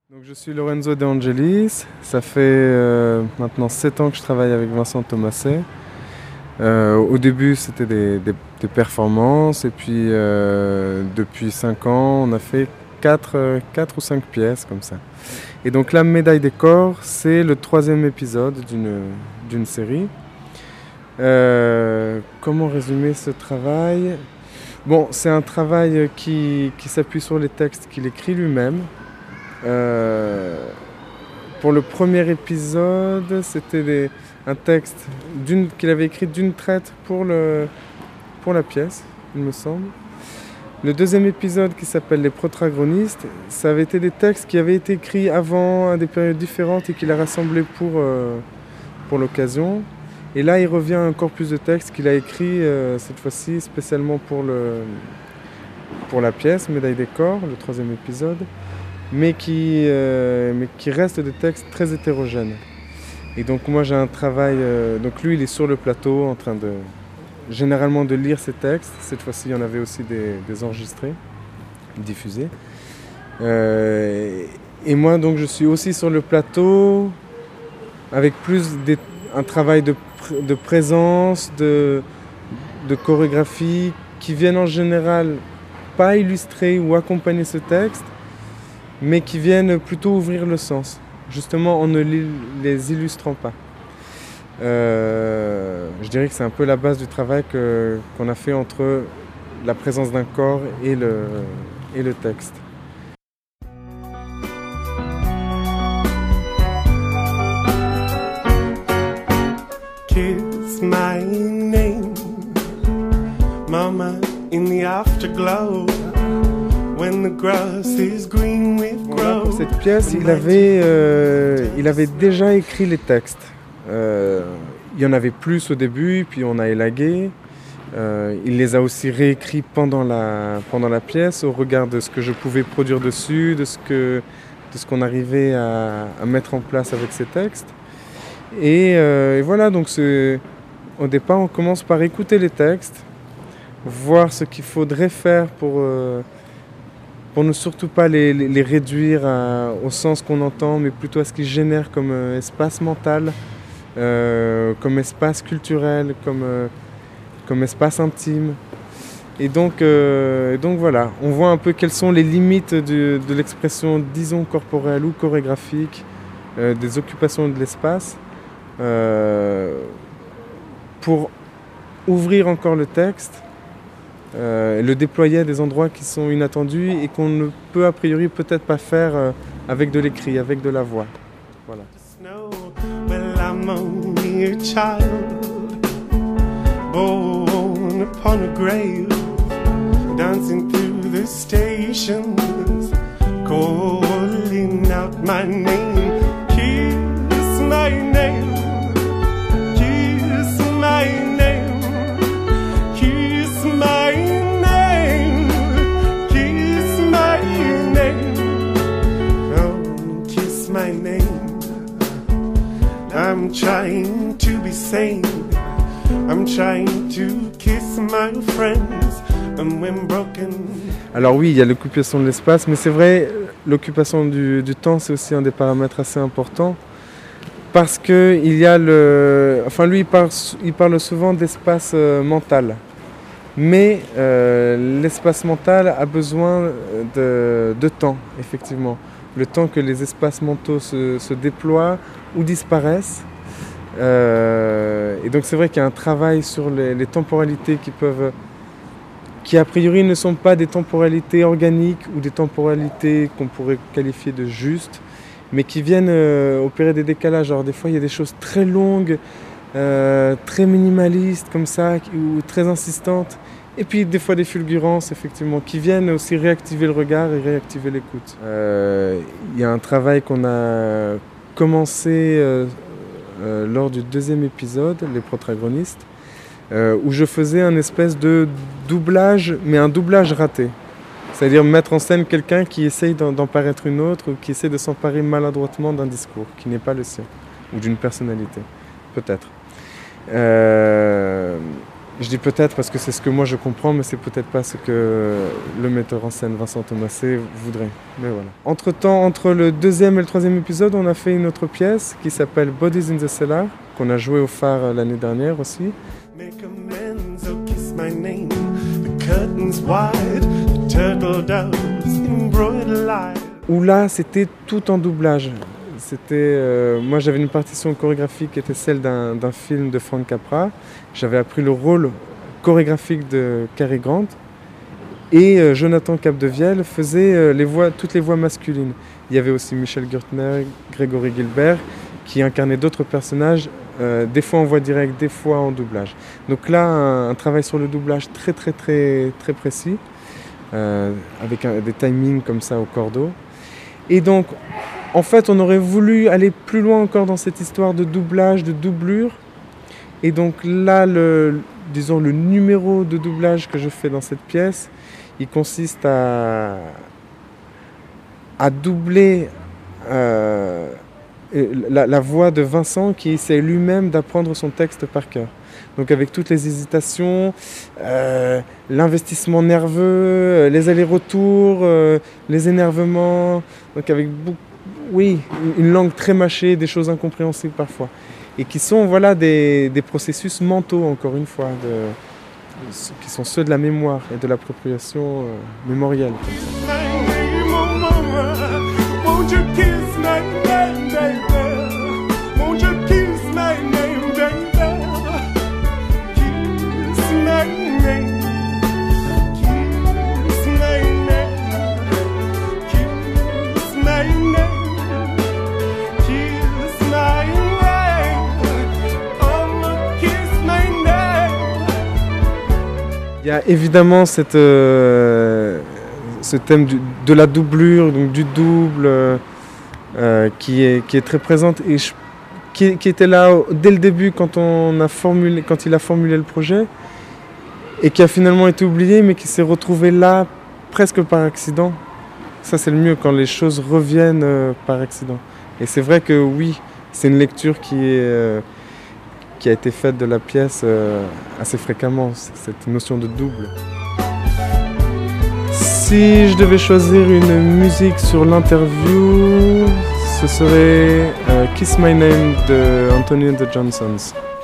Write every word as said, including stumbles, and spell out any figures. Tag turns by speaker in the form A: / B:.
A: Donc, je suis Lorenzo De Angelis, ça fait euh, maintenant sept ans que je travaille avec Vincent Thomasset. Euh, au début c'était des, des, des performances et puis euh, depuis cinq ans on a fait quatre ou cinq pièces comme ça. Et donc la médaille des corps c'est le troisième épisode d'une série. Euh, comment résumer ce travail? Bon, c'est un travail qui, qui s'appuie sur les textes qu'il écrit lui-même. Euh, pour le premier épisode, c'était un texte qu'il avait écrit d'une traite pour, le, pour la pièce, il me semble. Le deuxième épisode qui s'appelle Les protagonistes, ça avait été des textes qui avaient été écrits avant à des périodes différentes et qu'il a rassemblés pour, euh, pour l'occasion. Et là, il revient à encore plus de textes qu'il a écrits euh, cette fois-ci spécialement pour, le, pour la pièce, Médaille des corps, le troisième épisode. Mais qui, euh, mais qui restent des textes très hétérogènes. Et donc moi j'ai un travail, euh, donc lui il est sur le plateau en train de, généralement de lire ses textes, cette fois-ci il y en avait aussi des, des enregistrés, diffusés. Euh, et moi donc je suis aussi sur le plateau avec plus des, un travail de, de présence, de, de chorégraphie qui viennent en général pas illustrer ou accompagner ce texte, mais qui viennent plutôt ouvrir le sens, justement en ne les illustrant pas. Euh, je dirais que c'est un peu la base du travail que, qu'on a fait entre la présence d'un corps et le, et le texte.
B: Kiss my name, mama in the afterglow.
A: Voilà, pour cette pièce, il avait, euh, il avait déjà écrit les textes. Euh, il y en avait plus au début, puis on a élagué. Euh, il les a aussi réécrits pendant la, pendant la pièce, au regard de ce que je pouvais produire dessus, de ce que, de ce qu'on arrivait à, à mettre en place avec ces textes. Et, euh, et voilà, donc au départ, on commence par écouter les textes, voir ce qu'il faudrait faire pour... Euh, pour ne surtout pas les, les, les réduire à, au sens qu'on entend, mais plutôt à ce qu'ils génèrent comme euh, espace mental, euh, comme espace culturel, comme, euh, comme espace intime. Et donc, euh, et donc voilà, on voit un peu quelles sont les limites de, de l'expression, disons, corporelle ou chorégraphique, euh, des occupations de l'espace, euh, pour ouvrir encore le texte. Euh, le déployer à des endroits qui sont inattendus et qu'on ne peut a priori peut-être pas faire euh, avec de l'écrit, avec de la voix. Voilà.
B: I'm trying to be sane. I'm trying to kiss my friends. And when broken.
A: Alors oui, il y a l'occupation de l'espace, mais c'est vrai, l'occupation du, du temps, c'est aussi un des paramètres assez importants. Parce que il y a le. Enfin, lui, il parle, il parle souvent d'espace euh, mental. Mais euh, l'espace mental a besoin de, de temps, effectivement. Le temps que les espaces mentaux se, se déploient ou disparaissent. Euh, et donc c'est vrai qu'il y a un travail sur les, les temporalités qui peuvent, qui a priori ne sont pas des temporalités organiques ou des temporalités qu'on pourrait qualifier de justes, mais qui viennent euh, opérer des décalages. Alors des fois il y a des choses très longues, euh, très minimalistes comme ça, ou très insistantes. Et puis des fois des fulgurances, effectivement, qui viennent aussi réactiver le regard et réactiver l'écoute. Euh, il y a un travail qu'on a commencé euh, euh, lors du deuxième épisode, Les protagonistes, euh, où je faisais un espèce de doublage, mais un doublage raté. C'est-à-dire mettre en scène quelqu'un qui essaye d'en, d'en paraître une autre ou qui essaie de s'emparer maladroitement d'un discours qui n'est pas le sien, ou d'une personnalité, peut-être. Euh, Je dis peut-être parce que c'est ce que moi je comprends, mais c'est peut-être pas ce que le metteur en scène Vincent Thomasset voudrait. Mais voilà. Entre-temps, entre le deuxième et le troisième épisode, on a fait une autre pièce qui s'appelle Bodies in the Cellar, qu'on a joué au Phare l'année dernière aussi.
B: Make amends, oh kiss my name. The curtains wide, the turtle doves embroidered light.
A: Où là, c'était tout en doublage. C'était, euh, moi, j'avais une partition chorégraphique qui était celle d'un, d'un film de Frank Capra. J'avais appris le rôle chorégraphique de Cary Grant. Et euh, Jonathan Capdevielle faisait euh, les voix, toutes les voix masculines. Il y avait aussi Michel Gürtner, Grégory Gilbert, qui incarnaient d'autres personnages, euh, des fois en voix directe, des fois en doublage. Donc là, un, un travail sur le doublage très, très, très, très précis, euh, avec un, des timings comme ça au cordeau. Et donc, en fait, on aurait voulu aller plus loin encore dans cette histoire de doublage, de doublure. Et donc là, le, disons, le numéro de doublage que je fais dans cette pièce, il consiste à, à doubler euh, la, la voix de Vincent qui essaie lui-même d'apprendre son texte par cœur. Donc avec toutes les hésitations, euh, l'investissement nerveux, les allers-retours, euh, les énervements, donc avec beaucoup, oui, une langue très mâchée, des choses incompréhensibles parfois. Et qui sont voilà, des, des processus mentaux, encore une fois, de, qui sont ceux de la mémoire et de l'appropriation euh, mémorielle. Il y a évidemment cette, euh, ce thème du, de la doublure, donc du double, euh, qui, est, qui est très présente et je, qui, qui était là dès le début quand, on a formulé, quand il a formulé le projet et qui a finalement été oublié mais qui s'est retrouvé là presque par accident. Ça c'est le mieux quand les choses reviennent euh, par accident. Et c'est vrai que oui, c'est une lecture qui est... Euh, qui a été faite de la pièce euh, assez fréquemment, cette notion de double. Si je devais choisir une musique sur l'interview, ce serait euh, Kiss My Name de Anthony and the Johnsons.